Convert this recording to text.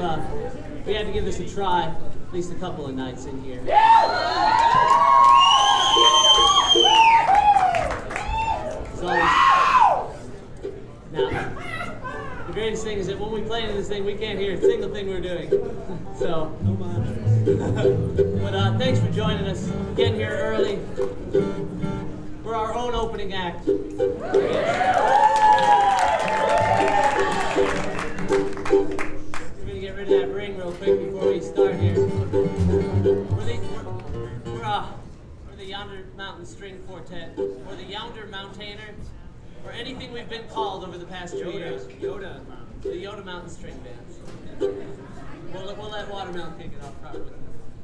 we had to give this a try, at least a couple of nights in here. As always, now, the greatest thing is that when we play into this thing, we can't hear a single thing we're doing. So, no mind. But thanks for joining us, getting here early. We're our own opening act. We're gonna get rid of that ring real quick before we start here. We're the Yonder Mountain String Quartet, or the Yonder Mountainer, or anything we've been called over the past 2 years. The Yoda Mountain String Band. We'll let Watermelon kick it off probably.